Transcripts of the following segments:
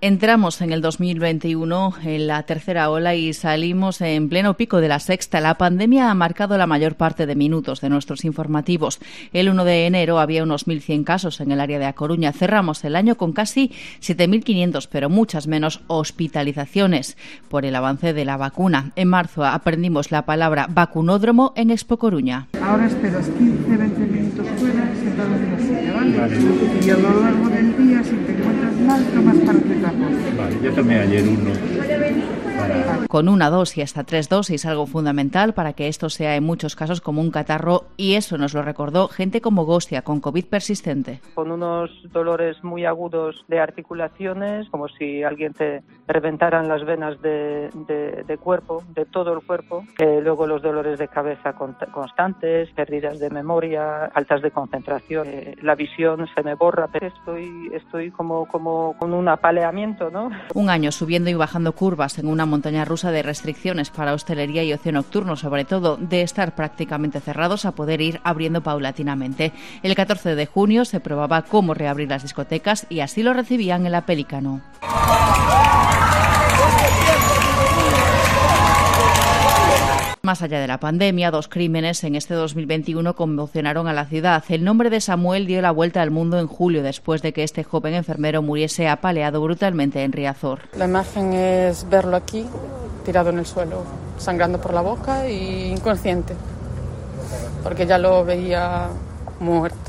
Entramos en el 2021, en la tercera ola, y salimos en pleno pico de la sexta. La pandemia ha marcado la mayor parte de minutos de nuestros informativos. El 1 de enero había unos 1.100 casos en el área de A Coruña. Cerramos el año con casi 7.500, pero muchas menos hospitalizaciones por el avance de la vacuna. En marzo aprendimos la palabra vacunódromo en Expo Coruña. Ahora esperas 15-20 minutos fuera, sentado en la silla, ¿vale? Y a lo largo del día, si te encuentras mal, tomas paracetamol. Vale, yo tomé ayer uno. Con 1, 2 y hasta 3 dosis, algo fundamental para que esto sea en muchos casos como un catarro, y eso nos lo recordó gente como Gostia, con COVID persistente. Con unos dolores muy agudos de articulaciones, como si alguien te reventaran las venas de cuerpo, de todo el cuerpo, luego los dolores de cabeza constantes, pérdidas de memoria, faltas de concentración, la visión se me borra, pero estoy como con un apaleamiento, ¿no? Un año subiendo y bajando curvas en una montaña rusa de restricciones para hostelería y ocio nocturno, sobre todo de estar prácticamente cerrados a poder ir abriendo paulatinamente. El 14 de junio se probaba cómo reabrir las discotecas y así lo recibían en la Pelícano. Más allá de la pandemia, 2 crímenes en este 2021 conmocionaron a la ciudad. El nombre de Samuel dio la vuelta al mundo en julio, después de que este joven enfermero muriese apaleado brutalmente en Riazor. La imagen es verlo aquí, tirado en el suelo, sangrando por la boca e inconsciente, porque ya lo veía muerto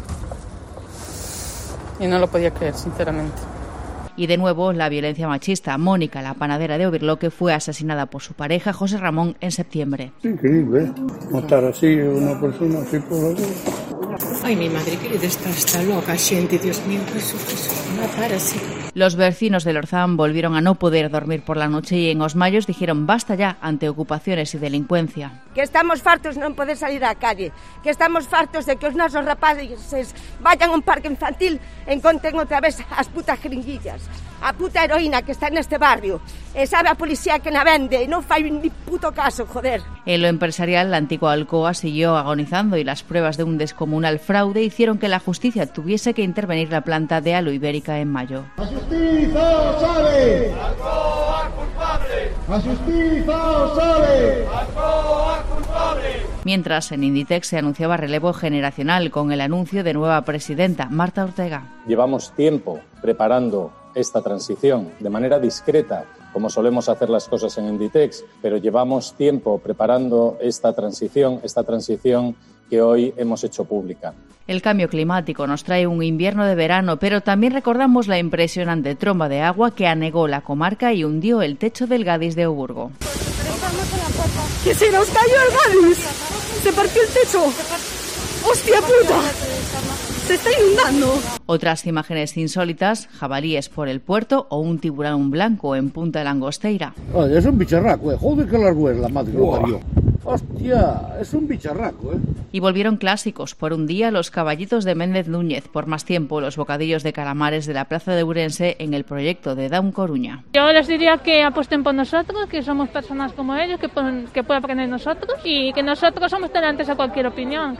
y no lo podía creer, sinceramente. Y de nuevo, la violencia machista. Mónica, la panadera de Overloque, fue asesinada por su pareja, José Ramón, en septiembre. Increíble, matar así a una persona así por la vida. Ay, mi madre, que está loca, xente, Dios mío, eso, matar así. Los vecinos de Lorzán volvieron a no poder dormir por la noche y en Osmayos dijeron basta ya ante ocupaciones y delincuencia. Que estamos fartos de non poder salir á calle, que estamos fartos de que os nosos rapaces vayan a un parque infantil e encontren outra vez as putas jeringuillas, a puta heroína que está neste barrio, e sabe a policía que na vende e non fai ni puto caso, joder. En lo empresarial, la antigua Alcoa siguió agonizando y las pruebas de un descomunal fraude hicieron que la justicia tuviese que intervenir la planta de Alo Ibérica en mayo. ¡A justicia os sale! ¡Alcoa culpable! ¡A justicia os sale! ¡Alcoa culpable! Mientras, en Inditex se anunciaba relevo generacional con el anuncio de nueva presidenta, Marta Ortega. Llevamos tiempo preparando esta transición de manera discreta, como solemos hacer las cosas en Inditex, pero llevamos tiempo preparando esta transición que hoy hemos hecho pública. El cambio climático nos trae un invierno de verano, pero también recordamos la impresionante tromba de agua que anegó la comarca y hundió el techo del Gadis de Oburgo. ¡Que se nos cayó el Gadis! ¡Se partió el techo! ¡Hostia puta! ¡Se está inundando! Otras imágenes insólitas, jabalíes por el puerto o un tiburón blanco en Punta de Langosteira. Oye, es un bicharraco, joder que largo es la madre que lo parió. Hostia, es un bicharraco, Y volvieron clásicos. Por un día, los caballitos de Méndez Núñez. Por más tiempo, los bocadillos de calamares de la Plaza de Ourense en el proyecto de Daum Coruña. Yo les diría que apuesten por nosotros, que somos personas como ellos, que pueden aprender nosotros y que nosotros somos tolerantes a cualquier opinión,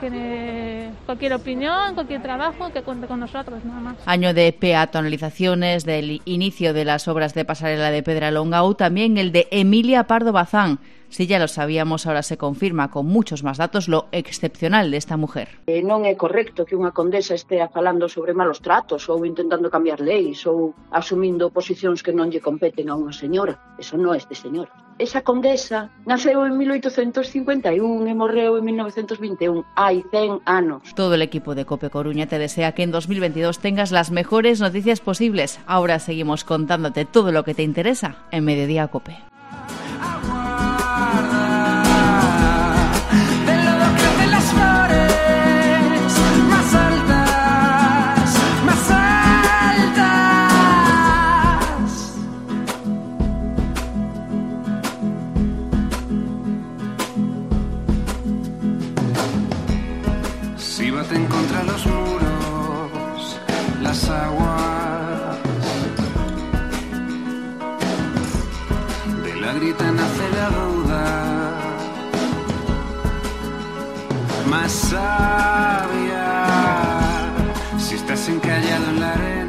cualquier trabajo, que cuente con nosotros, nada más. Año de peatonalizaciones, del inicio de las obras de pasarela de Pedralonga o también el de Emilia Pardo Bazán. Si ya lo sabíamos, ahora se confirma con muchos más datos lo excepcional de esta mujer. Non é correcto que unha condesa estea falando sobre malos tratos ou intentando cambiar leis ou asumindo posicións que non lle competen a unha señora. Eso non é de señora. Esa condesa naceu en 1851 e morreu en 1921, hai 100 anos. Todo el equipo de COPE Coruña te desea que en 2022 tengas las mejores noticias posibles. Ahora seguimos contándote todo lo que te interesa en Mediodía COPE. Si baten contra los muros las aguas, de la grita nace la duda más sabia. Si estás encallado en la arena,